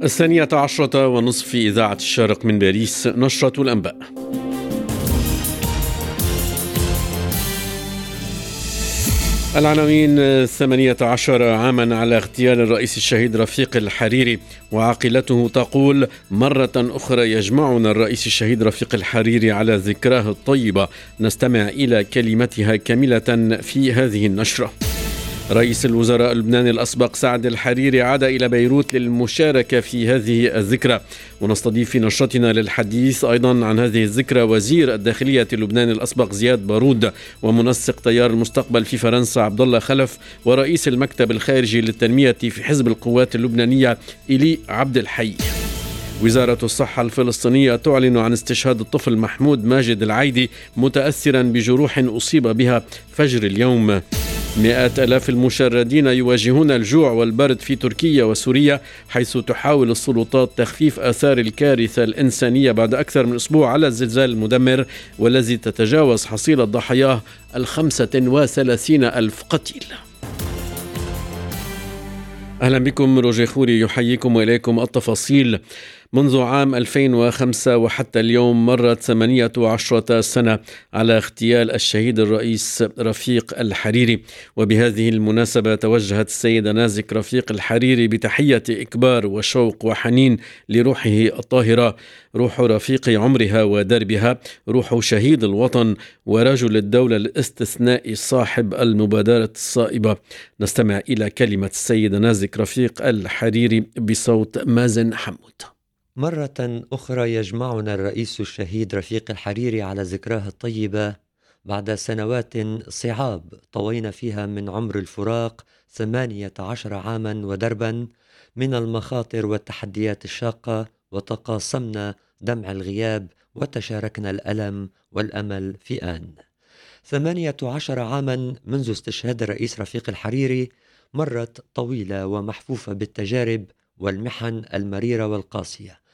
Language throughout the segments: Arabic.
12:30 في إذاعة الشارق من باريس، نشرة الأنباء. العناوين: 18 عاما على اغتيال الرئيس الشهيد رفيق الحريري، وعائلته تقول مرة أخرى يجمعنا الرئيس الشهيد رفيق الحريري على ذكراه الطيبة. نستمع إلى كلمتها كاملة في هذه النشرة. رئيس الوزراء اللبناني الأسبق سعد الحريري عاد إلى بيروت للمشاركة في هذه الذكرى، ونستضيف في نشرتنا للحديث أيضا عن هذه الذكرى وزير الداخلية اللبناني الأسبق زياد بارود، ومنسق تيار المستقبل في فرنسا عبد الله خلف، ورئيس المكتب الخارجي للتنمية في حزب القوات اللبنانية إلي عبد الحي. وزارة الصحة الفلسطينية تعلن عن استشهاد الطفل محمود ماجد العيدي متأثرا بجروح أصيب بها فجر اليوم. مئات آلاف المشردين يواجهون الجوع والبرد في تركيا وسوريا، حيث تحاول السلطات تخفيف آثار الكارثة الإنسانية بعد أكثر من أسبوع على الزلزال المدمر، والذي تتجاوز حصيلة ضحاياه 35,000 قتيل. أهلا بكم، روجي خوري يحييكم وإليكم التفاصيل. منذ عام 2005 وحتى اليوم مرت 18 سنة على اغتيال الشهيد الرئيس رفيق الحريري، وبهذه المناسبة توجهت السيدة نازك رفيق الحريري بتحية إكبار وشوق وحنين لروحه الطاهرة، روح رفيق عمرها ودربها، روح شهيد الوطن ورجل الدولة الاستثنائي صاحب المبادرة الصائبة. نستمع إلى كلمة السيدة نازك رفيق الحريري بصوت مازن حمود. مرة أخرى يجمعنا الرئيس الشهيد رفيق الحريري على ذكراه الطيبة بعد سنوات صعاب طوينا فيها من عمر الفراق 18 عاما ودربا من المخاطر والتحديات الشاقة، وتقاسمنا دمع الغياب وتشاركنا الألم والأمل في آن. 18 عاما منذ استشهاد الرئيس رفيق الحريري مرت طويلة ومحفوفة بالتجارب والمحن المريرة والقاسية.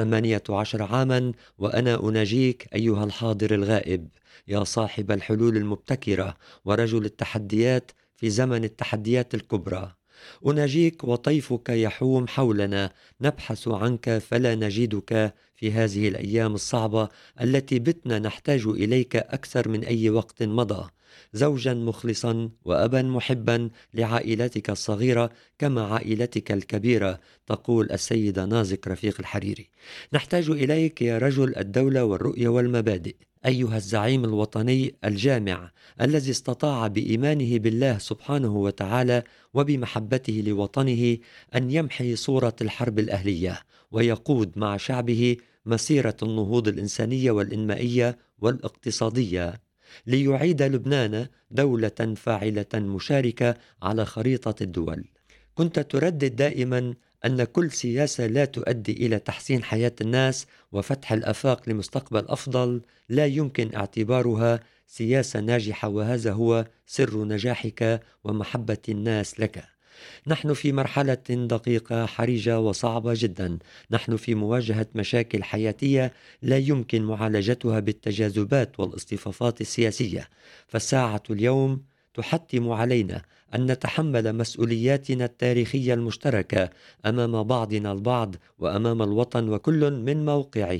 18 عاما وأنا أناجيك أيها الحاضر الغائب، يا صاحب الحلول المبتكرة ورجل التحديات في زمن التحديات الكبرى. أناجيك وطيفك يحوم حولنا، نبحث عنك فلا نجدك في هذه الأيام الصعبة التي بتنا نحتاج إليك أكثر من أي وقت مضى، زوجا مخلصا وأبا محبا لعائلتك الصغيرة كما عائلتك الكبيرة، تقول السيدة نازك رفيق الحريري. نحتاج إليك يا رجل الدولة والرؤية والمبادئ، أيها الزعيم الوطني الجامع الذي استطاع بإيمانه بالله سبحانه وتعالى وبمحبته لوطنه أن يمحي صورة الحرب الأهلية ويقود مع شعبه مسيرة النهوض الإنسانية والإنمائية والاقتصادية ليعيد لبنان دولة فاعلة مشاركة على خريطة الدول. كنت تردد دائما أن كل سياسة لا تؤدي إلى تحسين حياة الناس وفتح الآفاق لمستقبل أفضل لا يمكن اعتبارها سياسة ناجحة، وهذا هو سر نجاحك ومحبة الناس لك. نحن في مرحلة دقيقة حرجة وصعبة جدا، نحن في مواجهة مشاكل حياتية لا يمكن معالجتها بالتجاذبات والاصطفافات السياسية، فالساعة اليوم تحتم علينا أن نتحمل مسؤولياتنا التاريخية المشتركة أمام بعضنا البعض وأمام الوطن وكل من موقعه،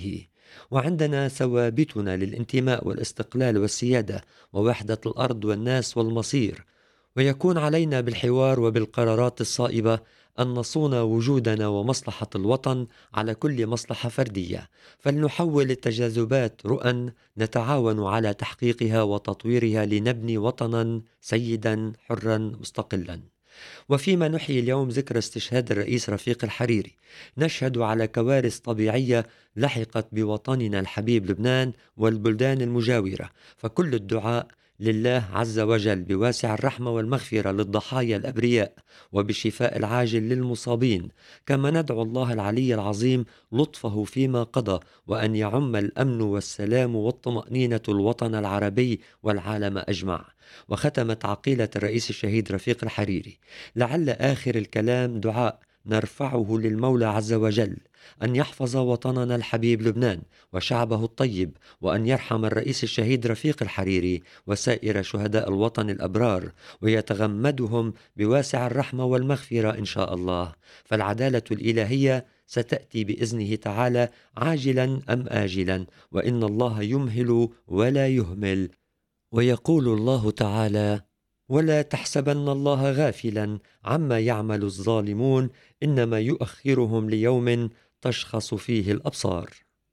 وعندنا ثوابتنا للانتماء والاستقلال والسيادة ووحدة الأرض والناس والمصير، ويكون علينا بالحوار وبالقرارات الصائبة أن نصون وجودنا ومصلحة الوطن على كل مصلحة فردية، فلنحول التجاذبات رؤى نتعاون على تحقيقها وتطويرها لنبني وطنا سيدا حرا مستقلا. وفيما نحيي اليوم ذكرى استشهاد الرئيس رفيق الحريري، نشهد على كوارث طبيعية لحقت بوطننا الحبيب لبنان والبلدان المجاورة، فكل الدعاء لله عز وجل بواسع الرحمة والمغفرة للضحايا الأبرياء وبالشفاء العاجل للمصابين، كما ندعو الله العلي العظيم لطفه فيما قضى، وأن يعم الأمن والسلام والطمأنينة الوطن العربي والعالم أجمع. وختمت عقيلة الرئيس الشهيد رفيق الحريري: لعل آخر الكلام دعاء نرفعه للمولى عز وجل أن يحفظ وطننا الحبيب لبنان وشعبه الطيب، وأن يرحم الرئيس الشهيد رفيق الحريري وسائر شهداء الوطن الأبرار ويتغمدهم بواسع الرحمة والمغفرة إن شاء الله، فالعدالة الإلهية ستأتي بإذنه تعالى عاجلا أم آجلا، وإن الله يمهل ولا يهمل. ويقول الله تعالى: ولا تحسبن الله غافلا عما يعمل الظالمون، إنما يؤخرهم ليوم تشخص فيه الأبصار.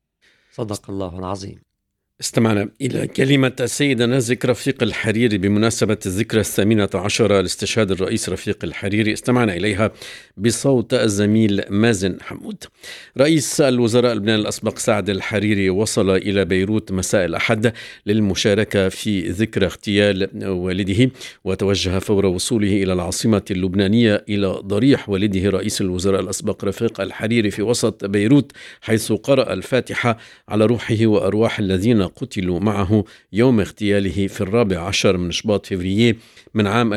صدق الله العظيم. استمعنا إلى كلمة السيدة نازك رفيق الحريري بمناسبة الذكرى 18 لاستشهاد الرئيس رفيق الحريري. استمعنا إليها بصوت الزميل مازن حمود. رئيس الوزراء اللبناني الأسبق سعد الحريري وصل إلى بيروت مساء الأحد للمشاركة في ذكرى اغتيال والده، وتوجه فور وصوله إلى العاصمة اللبنانية إلى ضريح والده رئيس الوزراء الأسبق رفيق الحريري في وسط بيروت، حيث قرأ الفاتحة على روحه وأرواح الذين قتلوا معه يوم اغتياله في 14 من شباط فبراير من عام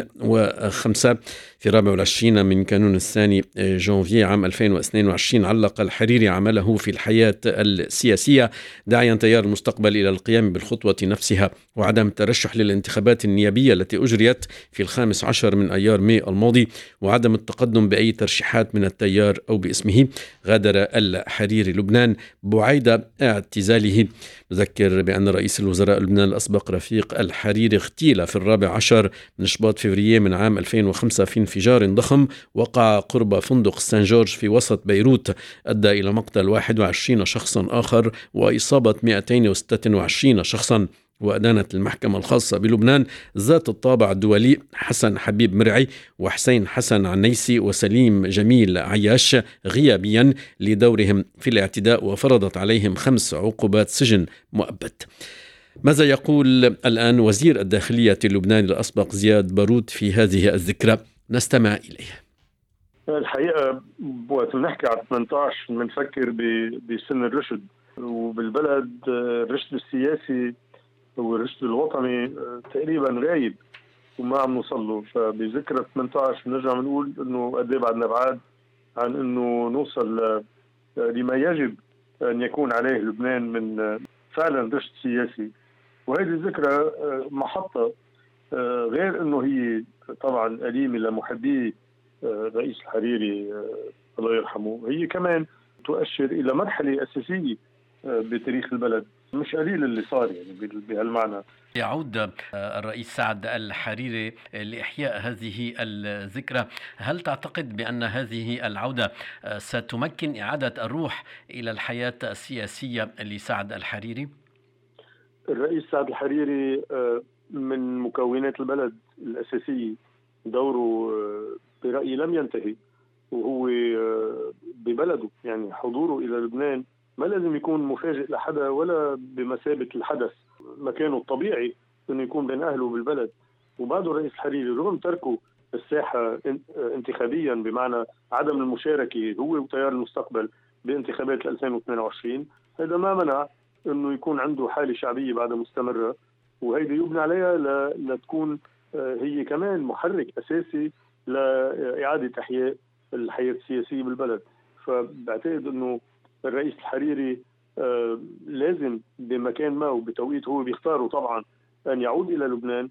2005 في 24 من كانون الثاني جانفي عام 2022. علق الحريري عمله في الحياة السياسية، داعيا تيار المستقبل إلى القيام بالخطوة نفسها وعدم الترشح للانتخابات النيابية التي أجريت في 15 من أيار ماي الماضي، وعدم التقدم بأي ترشيحات من التيار أو باسمه. غادر الحريري لبنان بعيد اعتزاله. نذكر بأن رئيس الوزراء اللبناني الأسبق رفيق الحريري اغتيل في 14 من شباط فبراير من عام 2005 في انفجار ضخم وقع قرب فندق سان جورج في وسط بيروت، أدى إلى مقتل 21 شخصا آخر وإصابة 226 شخصا. وأدانت المحكمة الخاصة بلبنان ذات الطابع الدولي حسن حبيب مرعي وحسين حسن عنيسي وسليم جميل عياش غيابيا لدورهم في الاعتداء، وفرضت عليهم 5 عقوبات سجن مؤبد. ماذا يقول الآن وزير الداخلية اللبناني الأسبق زياد بارود في هذه الذكرى؟ نستمع إليه. الحقيقة وقت نحكي على 18 بنفكر بسن الرشد، وبالبلد الرشد السياسي والرشد الوطني تقريبا غايب وما عم نوصل له. فبذكرى 18 بنرجع بنقول انه قد ايه بعدنا بعاد عن انه نوصل لما يجب ان يكون عليه لبنان من فعلا رشد سياسي. وهذه الذكرى محطة غير انه هي طبعا أليمة لمحبي الرئيس الحريري الله يرحمه، هي كمان تؤشر الى مرحلة اساسية بتاريخ البلد. مش قليل اللي صار يعني بهالمعنى. يعود الرئيس سعد الحريري لإحياء هذه الذكرى. هل تعتقد بأن هذه العودة ستمكن إعادة الروح إلى الحياة السياسية لسعد الحريري؟ الرئيس سعد الحريري من مكونات البلد الأساسية، دوره برأيي لم ينتهي وهو ببلده. يعني حضوره إلى لبنان ما لازم يكون مفاجئ لحدا ولا بمثابة الحدث، مكانه الطبيعي انه يكون بين اهله بالبلد. وبعده الرئيس الحريري رغم تركه الساحة انتخابيا بمعنى عدم المشاركة هو وتيار المستقبل بانتخابات 2022، هذا ما منع انه يكون عنده حالة شعبية بعد مستمرة، وهيدا يبنى عليها لتكون هي كمان محرك اساسي لإعادة احياء الحياة السياسية بالبلد. فبعتقد انه الرئيس الحريري لازم بمكان ما وبتوقيت هو بيختاره طبعا أن يعود إلى لبنان.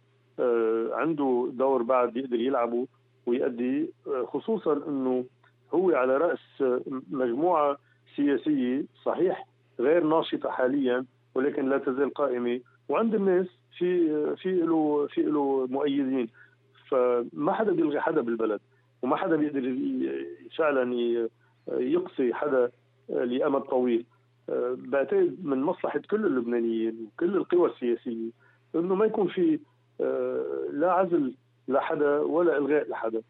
عنده دور بعد يقدر يلعبه ويؤدي، خصوصا أنه هو على رأس مجموعة سياسية صحيح غير ناشطة حاليا ولكن لا تزال قائمة، وعند الناس في له مؤيدين. فما حدا بيلغي حدا بالبلد، وما حدا بيقدر فعلا يقصي حدا لأمد طويل. بعتقد من مصلحة كل اللبنانيين وكل القوى السياسية انه ما يكون في لا عزل لحدا ولا الغاء لحدا.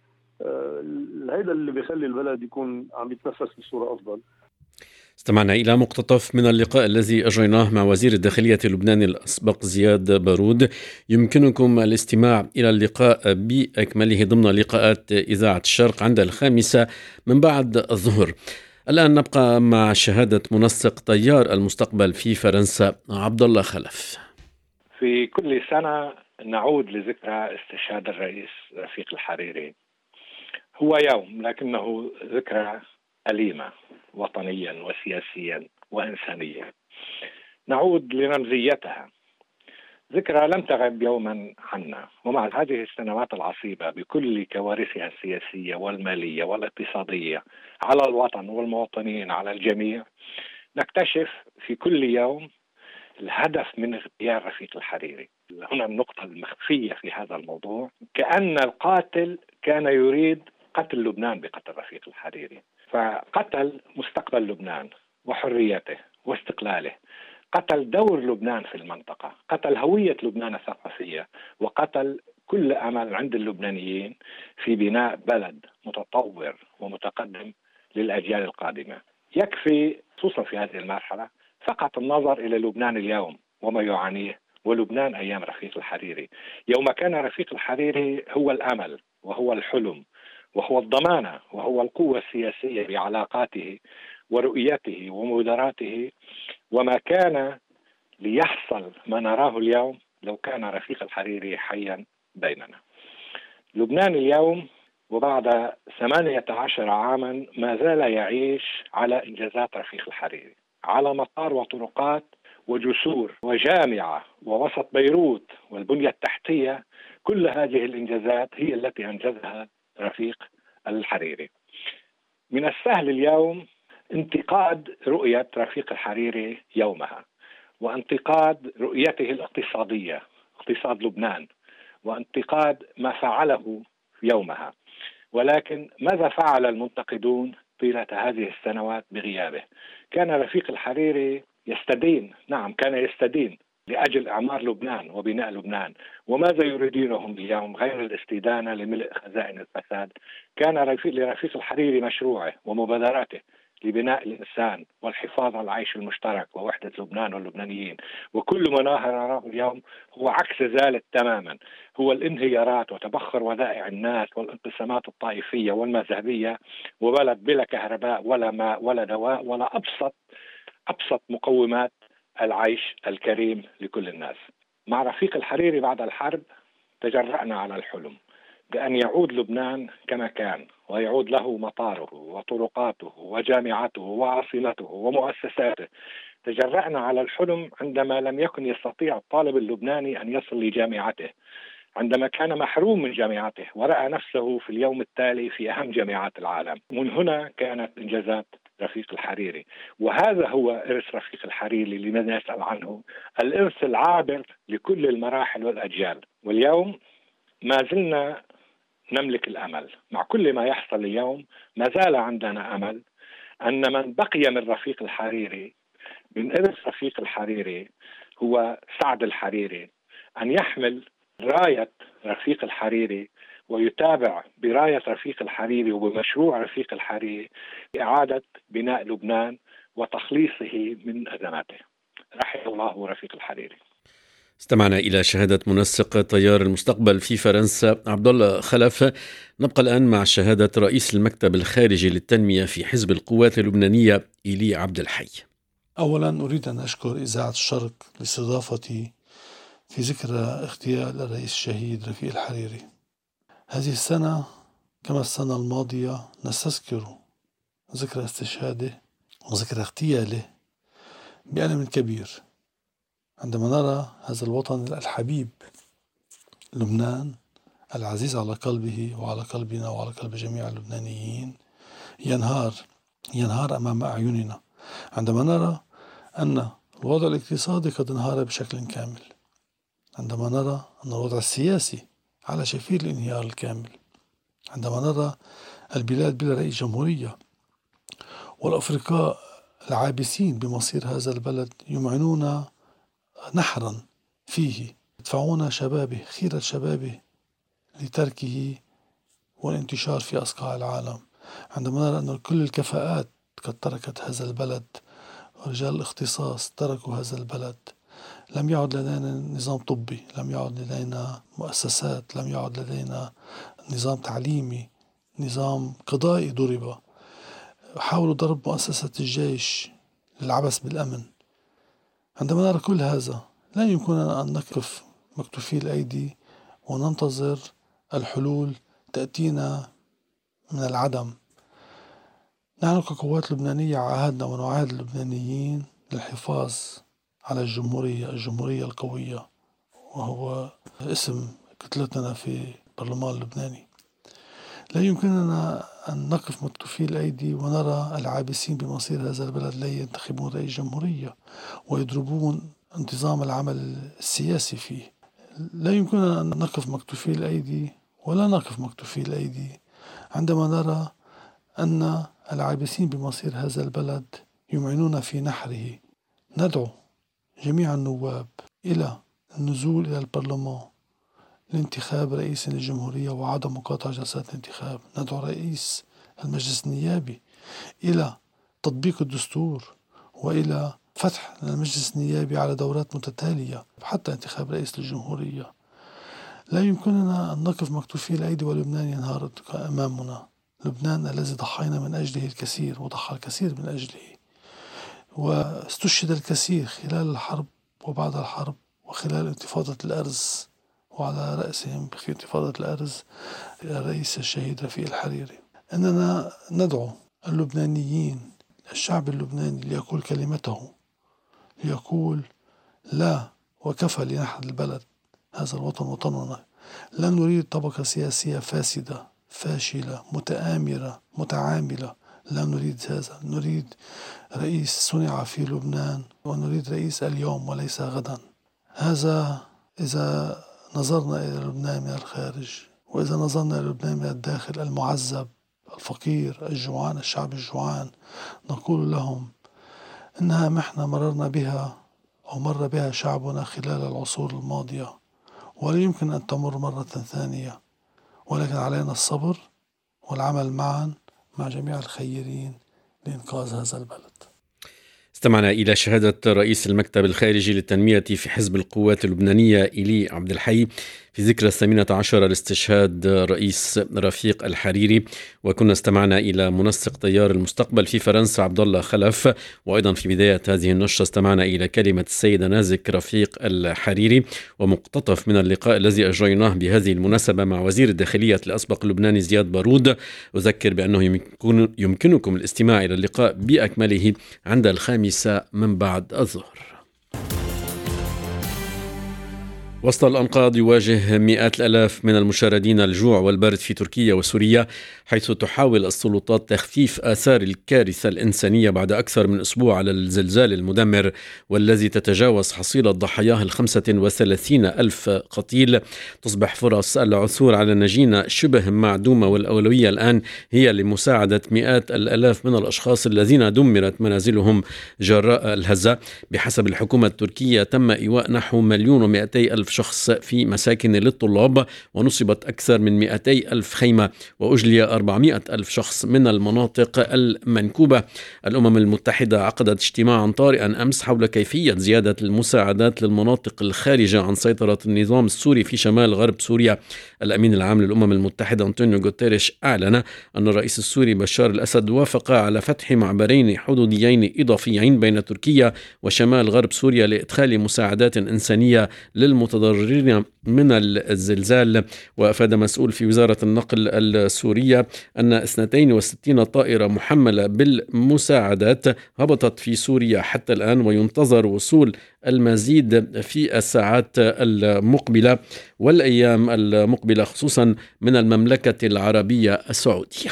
هذا اللي بيخلي البلد يكون عم يتنفس بصورة افضل. استمعنا إلى مقتطف من اللقاء الذي أجريناه مع وزير الداخلية اللبناني الأسبق زياد بارود. يمكنكم الاستماع إلى اللقاء بأكمله ضمن لقاءات إذاعة الشرق عند 5 من بعد الظهر. الآن نبقى مع شهادة منسق طيار المستقبل في فرنسا عبد الله خلف. في كل سنة نعود لذكرى استشهاد الرئيس رفيق الحريري. هو يوم لكنه ذكرى أليمة وطنيا وسياسيا وإنسانيا. نعود لرمزيتها، ذكرى لم تغب يوما عنا، ومع هذه السنوات العصيبة بكل كوارثها السياسية والمالية والاقتصادية على الوطن والمواطنين على الجميع، نكتشف في كل يوم الهدف من اغتيال رفيق الحريري. هنا النقطة المخفية في هذا الموضوع، كأن القاتل كان يريد قتل لبنان بقتل رفيق الحريري، فقتل مستقبل لبنان وحريته واستقلاله، قتل دور لبنان في المنطقة، قتل هوية لبنان الثقافية، وقتل كل أمل عند اللبنانيين في بناء بلد متطور ومتقدم للأجيال القادمة. يكفي خصوصا في هذه المرحلة فقط النظر إلى لبنان اليوم وما يعانيه، ولبنان أيام رفيق الحريري، يوم كان رفيق الحريري هو الأمل وهو الحلم وهو الضمانة وهو القوة السياسية بعلاقاته ورؤيته ومبادراته، وما كان ليحصل ما نراه اليوم لو كان رفيق الحريري حيا بيننا. لبنان اليوم وبعد 18 عاما ما زال يعيش على إنجازات رفيق الحريري، على مطار وطرقات وجسور وجامعة ووسط بيروت والبنية التحتية. كل هذه الإنجازات هي التي أنجزها رفيق الحريري. من السهل اليوم انتقاد رؤية رفيق الحريري يومها، وانتقاد رؤيته الاقتصادية، اقتصاد لبنان، وانتقاد ما فعله يومها. ولكن ماذا فعل المنتقدون طيلة هذه السنوات بغيابه؟ كان رفيق الحريري يستدين، نعم كان يستدين لأجل إعمار لبنان وبناء لبنان. وماذا يريدونهم اليوم غير الاستدانة لملء خزائن الفساد؟ كان لرفيق الحريري مشروعه ومبادراته لبناء الإنسان والحفاظ على العيش المشترك ووحدة لبنان واللبنانيين. وكل ما نراه اليوم هو عكس ذلك تماما، هو الانهيارات وتبخر ودائع الناس والانقسامات الطائفية والمذهبية، وبلد بلا كهرباء ولا ماء ولا دواء ولا أبسط مقومات العيش الكريم لكل الناس. مع رفيق الحريري بعد الحرب تجرأنا على الحلم بأن يعود لبنان كما كان، ويعود له مطاره وطرقاته وجامعته وعاصمته ومؤسساته. تجرأنا على الحلم عندما لم يكن يستطيع الطالب اللبناني أن يصل لجامعته، عندما كان محروم من جامعته ورأى نفسه في اليوم التالي في أهم جامعات العالم. من هنا كانت إنجازات رفيق الحريري، وهذا هو إرث رفيق الحريري اللي نسأل عنه، الإرث العابر لكل المراحل والأجيال. واليوم ما زلنا نملك الأمل مع كل ما يحصل اليوم، ما زال عندنا أمل أن من بقي من رفيق الحريري، من إرث رفيق الحريري، هو سعد الحريري، أن يحمل راية رفيق الحريري ويتابع براية رفيق الحريري وبمشروع رفيق الحريري لإعادة بناء لبنان وتخليصه من أزماته. رحم الله رفيق الحريري. استمعنا إلى شهادة منسق تيار المستقبل في فرنسا عبد الله خلف. نبقى الآن مع شهادة رئيس المكتب الخارجي للتنمية في حزب القوات اللبنانية إيلي عبد الحي. أولا أريد أن أشكر إذاعة الشرق لاستضافتي في ذكرى اغتيال الرئيس الشهيد رفيق الحريري. هذه السنة كما السنة الماضية نستذكر ذكرى استشهاده وذكرى اغتياله بألم كبير، عندما نرى هذا الوطن الحبيب لبنان العزيز على قلبه وعلى قلبنا وعلى قلب جميع اللبنانيين ينهار أمام أعيننا، عندما نرى أن الوضع الاقتصادي قد انهار بشكل كامل، عندما نرى أن الوضع السياسي على شفير الانهيار الكامل، عندما نرى البلاد بلا رئيس جمهورية، والأفرقاء العابسين بمصير هذا البلد يمعنون نحرا فيه، يدفعون شبابه خيرة شبابه لتركه والانتشار في أصقاع العالم، عندما نرى أن كل الكفاءات قد تركت هذا البلد، ورجال الاختصاص تركوا هذا البلد، لم يعد لدينا نظام طبي، لم يعد لدينا مؤسسات، لم يعد لدينا نظام تعليمي، نظام قضائي ضرب، حاولوا ضرب مؤسسة الجيش للعبث بالأمن. عندما نرى كل هذا لا يمكننا أن نقف مكتوفي الأيدي وننتظر الحلول تأتينا من العدم. نحن كقوات لبنانية عاهدنا ونعاهد اللبنانيين للحفاظ على الجمهورية القوية وهو اسم كتلتنا في البرلمان اللبناني. لا يمكننا أن نقف مكتوفي الأيدي ونرى العابسين بمصير هذا البلد لا ينتخبون رئيس جمهورية ويضربون انتظام العمل السياسي فيه. لا يمكننا أن نقف مكتوفي الأيدي ولا نقف مكتوفي الأيدي عندما نرى أن العابسين بمصير هذا البلد يمعنون في نحره. ندعو جميع النواب إلى النزول إلى البرلمان لانتخاب رئيس للجمهورية وعدم مقاطعة جلسات الانتخاب. ندعو رئيس المجلس النيابي إلى تطبيق الدستور وإلى فتح المجلس النيابي على دورات متتالية حتى انتخاب رئيس للجمهورية. لا يمكننا أن نقف مكتوفي الأيدي ولبنان ينهار أمامنا. لبنان الذي ضحينا من أجله الكثير وضحى الكثير من أجله، واستشهد الكثير خلال الحرب وبعد الحرب وخلال انتفاضة الأرز، وعلى رأسهم في انتفاضة الأرز الرئيس الشهيد رفيق الحريري. أننا ندعو اللبنانيين، الشعب اللبناني، ليقول كلمته، ليقول لا وكفى لنحن البلد. هذا الوطن وطننا. لا نريد طبقة سياسية فاسدة فاشلة متآمرة متعاملة. لا نريد هذا. نريد رئيس صنع في لبنان، ونريد رئيس اليوم وليس غدا. هذا إذا نظرنا إلى لبنان من الخارج، وإذا نظرنا إلى لبنان من الداخل المعذب الفقير الجوعان الشعب الجوعان، نقول لهم إنها محنة مررنا بها أو مر بها شعبنا خلال العصور الماضية، ولا يمكن أن تمر مرة ثانية، ولكن علينا الصبر والعمل معا مع جميع الخيرين لإنقاذ هذا البلد. استمعنا إلى شهادة رئيس المكتب الخارجي للتنمية في حزب القوات اللبنانية إيلي عبد الحي في ذكرى 18 لاستشهاد رئيس رفيق الحريري. وكنا استمعنا إلى منسق تيار المستقبل في فرنسا عبد الله خلف. وأيضا في بداية هذه النشرة استمعنا إلى كلمة السيدة نازك رفيق الحريري ومقتطف من اللقاء الذي أجريناه بهذه المناسبة مع وزير الداخلية الأسبق اللبناني زياد بارود. أذكر بأنه يمكنكم الاستماع إلى اللقاء بأكمله عند 5 من بعد الظهر. وسط الأنقاض يواجه مئات الآلاف من المشردين الجوع والبرد في تركيا وسوريا، حيث تحاول السلطات تخفيف آثار الكارثة الإنسانية بعد أكثر من أسبوع على الزلزال المدمر والذي تتجاوز حصيلة ضحاياه 35,000 قتيل. تصبح فرص العثور على نجينة شبه معدومة، والأولوية الآن هي لمساعدة مئات الآلاف من الأشخاص الذين دمرت منازلهم جراء الهزة. بحسب الحكومة التركية تم إيواء نحو 1,200,000 شخص في مساكن للطلاب، ونصبت أكثر من 200,000 خيمة، وأجلي 400,000 شخص من المناطق المنكوبة. الأمم المتحدة عقدت اجتماعا طارئا أمس حول كيفية زيادة المساعدات للمناطق الخارجة عن سيطرة النظام السوري في شمال غرب سوريا. الأمين العام للأمم المتحدة أنطونيو غوتيريش أعلن أن الرئيس السوري بشار الأسد وافق على فتح معبرين حدوديين إضافيين بين تركيا وشمال غرب سوريا لإدخال مساعدات إنسانية للمتضررين من الزلزال. وأفاد مسؤول في وزارة النقل السورية أن 62 طائرة محملة بالمساعدات هبطت في سوريا حتى الآن، وينتظر وصول المزيد في الساعات المقبلة والأيام المقبلة، خصوصا من المملكة العربية السعودية.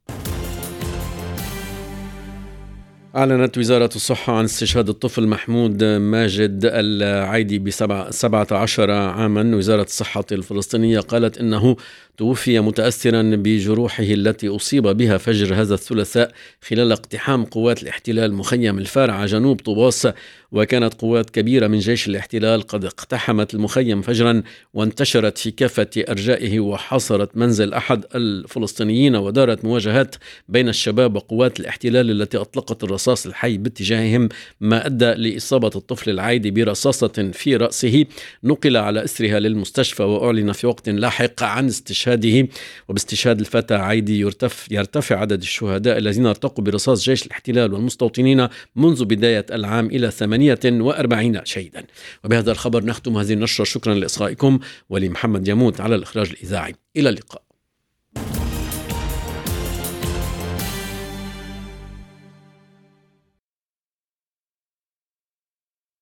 أعلنت وزارة الصحة عن استشهاد الطفل محمود ماجد العايدي ب17 عاما. وزارة الصحة الفلسطينية قالت إنه توفي متأثرا بجروحه التي أصيب بها فجر هذا الثلاثاء خلال اقتحام قوات الاحتلال مخيم الفارعة جنوب طوباس. وكانت قوات كبيرة من جيش الاحتلال قد اقتحمت المخيم فجرا وانتشرت في كافة أرجائه وحاصرت منزل أحد الفلسطينيين، ودارت مواجهات بين الشباب وقوات الاحتلال التي أطلقت الرصاص الحي باتجاههم، ما أدى لإصابة الطفل العايدي برصاصة في رأسه. نقل على إثرها للمستشفى، وأعلن في وقت لاحق عن استشهاده. وباستشهاد الفتى عايدي يرتفع عدد الشهداء الذين ارتقوا برصاص جيش الاحتلال والمستوطنين منذ بداية العام إلى 48 شهيدا. وبهذا الخبر نختم هذه النشرة. شكرا لإصغائكم، ولمحمد يموت على الإخراج الإذاعي. إلى اللقاء.